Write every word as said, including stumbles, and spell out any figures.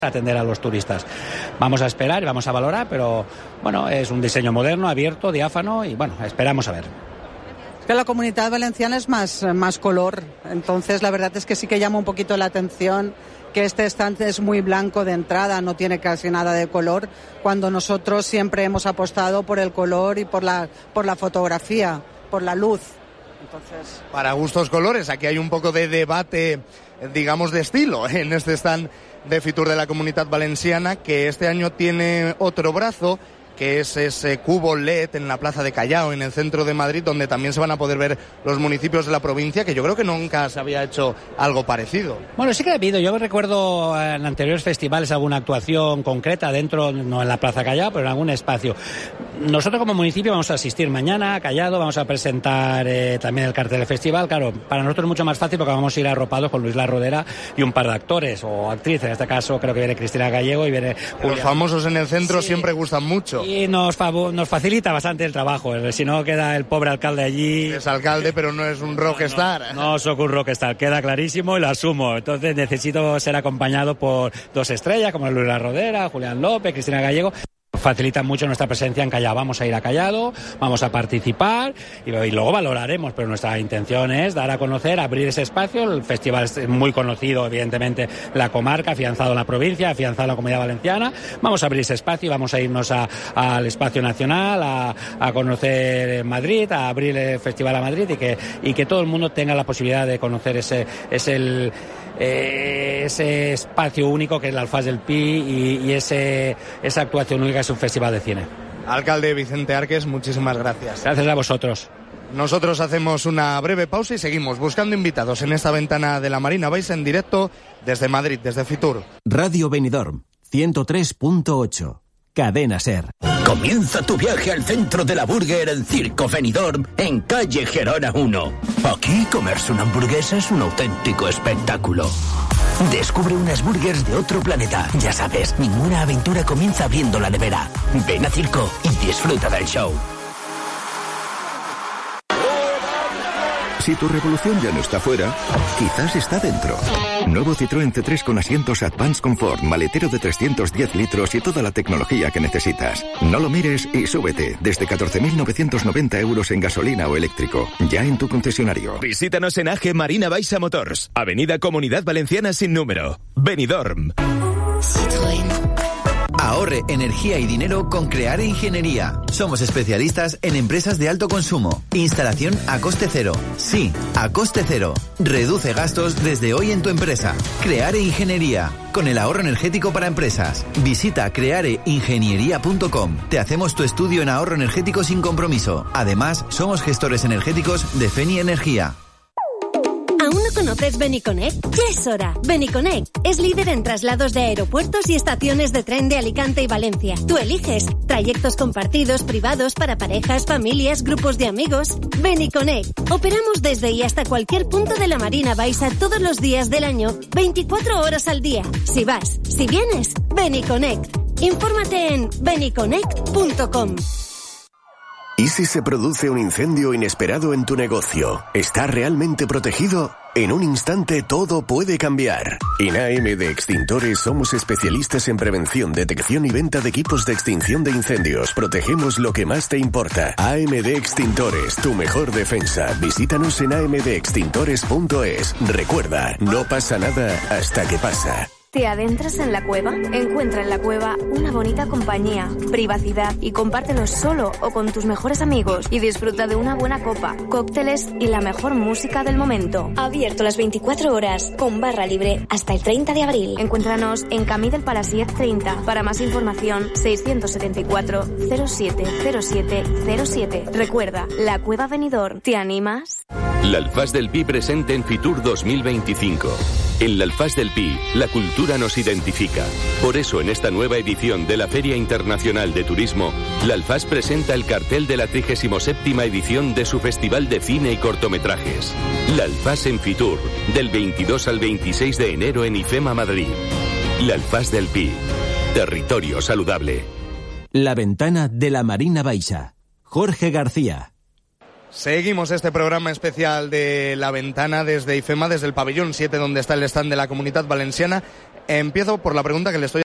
atender a los turistas. Vamos a esperar y vamos a valorar, pero bueno, es un diseño moderno, abierto, diáfano y bueno, esperamos a ver. Que la Comunidad Valenciana es más, más color, entonces la verdad es que sí que llama un poquito la atención que este stand es muy blanco de entrada, no tiene casi nada de color, cuando nosotros siempre hemos apostado por el color y por la, por la fotografía, por la luz. Entonces... Para gustos colores, aquí hay un poco de debate, digamos, de estilo en este stand de Fitur de la Comunidad Valenciana, que este año tiene otro brazo, que es ese cubo L E D en la Plaza de Callao, en el centro de Madrid, donde también se van a poder ver los municipios de la provincia, que yo creo que nunca se había hecho algo parecido. Bueno, sí que ha habido. Yo recuerdo en anteriores festivales alguna actuación concreta dentro, no en la Plaza Callao, pero en algún espacio. Nosotros como municipio vamos a asistir mañana a Callado, vamos a presentar eh, también el cartel del festival. Claro, para nosotros es mucho más fácil porque vamos a ir arropados con Luis La Rodera y un par de actores o actrices. En este caso creo que viene Cristina Gallego y viene Julia. Los famosos en el centro sí, siempre gustan mucho. Y nos, fav- nos facilita bastante el trabajo. Si no queda el pobre alcalde allí. Es alcalde, pero no es un rockstar. No, no, no soy un rockstar, queda clarísimo y lo asumo. Entonces necesito ser acompañado por dos estrellas como Luis La Rodera, Julián López, Cristina Gallego. Facilita mucho nuestra presencia en Callao. Vamos a ir a Callado, vamos a participar y, y luego valoraremos, pero nuestra intención es dar a conocer, abrir ese espacio. El festival es muy conocido, evidentemente, la comarca, afianzado en la provincia, afianzado en la Comunidad Valenciana. Vamos a abrir ese espacio y vamos a irnos a, a, al espacio nacional, a, a conocer Madrid, a abrir el festival a Madrid y que, y que todo el mundo tenga la posibilidad de conocer ese, ese el, eh, ese espacio único que es el Alfaz del Pi y, y ese, esa actuación única que es un festival de cine. Alcalde Vicente Arques, muchísimas gracias. Gracias a vosotros. Nosotros hacemos una breve pausa y seguimos buscando invitados en esta ventana de la Marina Baixa en directo desde Madrid, desde Fitur. Radio Benidorm, ciento tres punto ocho. Cadena SER. Comienza tu viaje al centro de la burger en Circo Benidorm, en calle Gerona uno. Aquí comerse una hamburguesa es un auténtico espectáculo. Descubre unas burgers de otro planeta. Ya sabes, ninguna aventura comienza abriendo la nevera. Ven a Circo y disfruta del show. Si tu revolución ya no está fuera, quizás está dentro. Nuevo Citroën C tres con asientos Advanced Comfort, maletero de trescientos diez litros y toda la tecnología que necesitas. No lo mires y súbete desde catorce mil novecientos noventa euros en gasolina o eléctrico. Ya en tu concesionario. Visítanos en A G Marina Baixa Motors, Avenida Comunidad Valenciana sin número, Benidorm. Citroën. Ahorre energía y dinero con Creare Ingeniería. Somos especialistas en empresas de alto consumo. Instalación a coste cero. Sí, a coste cero. Reduce gastos desde hoy en tu empresa. Creare Ingeniería. Con el ahorro energético para empresas. Visita creare ingeniería punto com. Te hacemos tu estudio en ahorro energético sin compromiso. Además, somos gestores energéticos de Feni Energía. ¿Aún no conoces Beniconnect? Ya es hora. Beniconnect es líder en traslados de aeropuertos y estaciones de tren de Alicante y Valencia. Tú eliges trayectos compartidos, privados, para parejas, familias, grupos de amigos. Beniconnect. Operamos desde y hasta cualquier punto de la Marina Baixa todos los días del año, veinticuatro horas al día. Si vas, si vienes, Beniconnect. Infórmate en beniconnect punto com. ¿Y si se produce un incendio inesperado en tu negocio? ¿Está realmente protegido? En un instante todo puede cambiar. En A M D Extintores somos especialistas en prevención, detección y venta de equipos de extinción de incendios. Protegemos lo que más te importa. A M D Extintores, tu mejor defensa. Visítanos en a m d extintores punto es. Recuerda, no pasa nada hasta que pasa. ¿Te adentras en la cueva? Encuentra en la cueva una bonita compañía, privacidad y compártelo solo o con tus mejores amigos y disfruta de una buena copa, cócteles y la mejor música del momento. Abierto las veinticuatro horas, con barra libre hasta el treinta de abril. Encuéntranos en Camí del Palasiet treinta. Para más información, seiscientos setenta y cuatro, cero siete cero siete cero siete. Recuerda, la Cueva Benidorm. ¿Te animas? La Alfaz del Pi presente en Fitur dos mil veinticinco. En la Alfaz del Pi, la cultura nos identifica. Por eso, en esta nueva edición de la Feria Internacional de Turismo, la Alfaz presenta el cartel de la trigésima séptima edición de su Festival de Cine y Cortometrajes. La Alfaz en Fitur, del veintidós al veintiséis de enero en IFEMA Madrid. La Alfaz del Pi, territorio saludable. La ventana de la Marina Baixa. Jorge García. Seguimos este programa especial de La Ventana desde IFEMA, desde el pabellón siete, donde está el stand de la Comunidad Valenciana, Empiezo por la pregunta que le estoy